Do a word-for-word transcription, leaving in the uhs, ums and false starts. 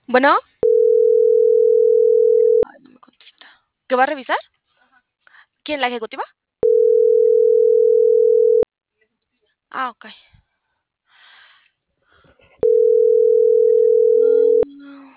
Bueno, ay, no me contesta. ¿Qué va a revisar? ¿Quién, la ejecutiva? Ah, ok.